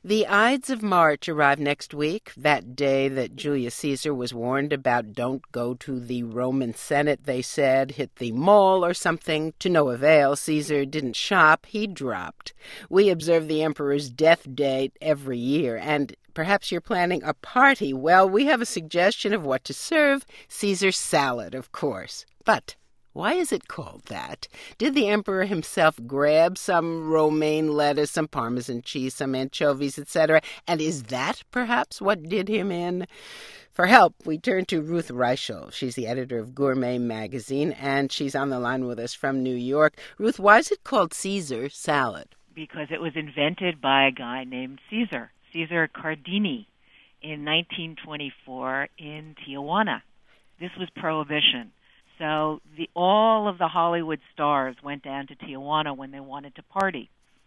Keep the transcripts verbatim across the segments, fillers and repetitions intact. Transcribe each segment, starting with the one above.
The Ides of March arrive next week, that day that Julius Caesar was warned about. Don't go to the Roman Senate, they said, hit the mall or something. To no avail. Caesar didn't shop, he dropped. We observe the emperor's death date every year, and perhaps you're planning a party. Well, we have a suggestion of what to serve. Caesar salad, of course. But why is it called that? Did the emperor himself grab some romaine lettuce, some Parmesan cheese, some anchovies, et cetera? And is that perhaps what did him in? For help, we turn to Ruth Reichl. She's the editor of Gourmet magazine, and she's on the line with us from New York. Ruth, why is it called Caesar salad? Because it was invented by a guy named Caesar, Caesar Cardini, in nineteen twenty-four in Tijuana. This was Prohibition. So the, all of the Hollywood stars went down to Tijuana when they wanted to party.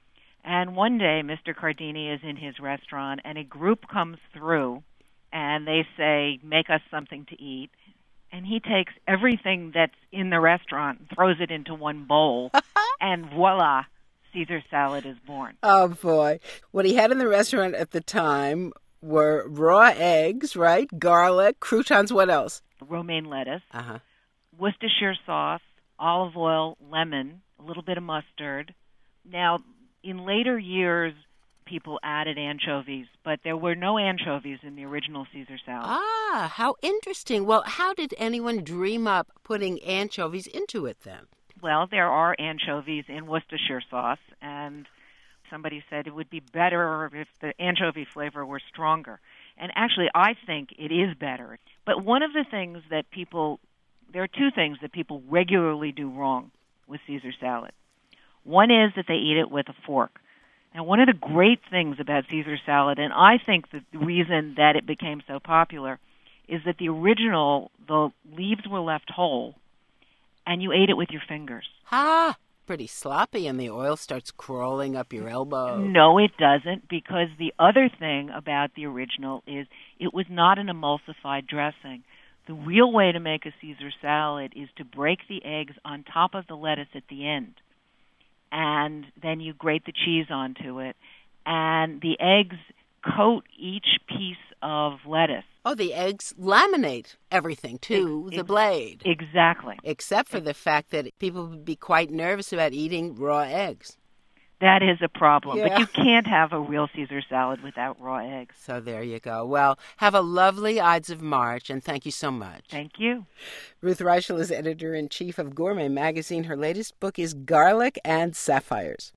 And one day, Mister Cardini is in his restaurant, and a group comes through, and they say, make us something to eat. And he takes everything that's in the restaurant and throws it into one bowl, and voila, Caesar salad is born. Oh, boy. What he had in the restaurant at the time were raw eggs, right? Garlic, croutons, what else? Romaine lettuce. Uh-huh. Worcestershire sauce, olive oil, lemon, a little bit of mustard. Now, in later years, people added anchovies, but there were no anchovies in the original Caesar salad. Ah, how interesting. Well, how did anyone dream up putting anchovies into it then? Well, there are anchovies in Worcestershire sauce, and somebody said it would be better if the anchovy flavor were stronger. And actually, I think it is better. But one of the things that people There are two things that people regularly do wrong with Caesar salad. One is that they eat it with a fork. And one of the great things about Caesar salad, and I think that the reason that it became so popular, is that the original, the leaves were left whole, and you ate it with your fingers. Ha! Pretty sloppy, and the oil starts crawling up your elbow. No, it doesn't, because the other thing about the original is it was not an emulsified dressing. The real way to make a Caesar salad is to break the eggs on top of the lettuce at the end. And then you grate the cheese onto it. And the eggs coat each piece of lettuce. Oh, the eggs laminate everything to Ex- the blade. Exactly. Except for the fact that people would be quite nervous about eating raw eggs. That is a problem. Yeah. But you can't have a real Caesar salad without raw eggs. So there you go. Well, have a lovely Ides of March, and thank you so much. Thank you. Ruth Reichl is editor-in-chief of Gourmet magazine. Her latest book is Garlic and Sapphires.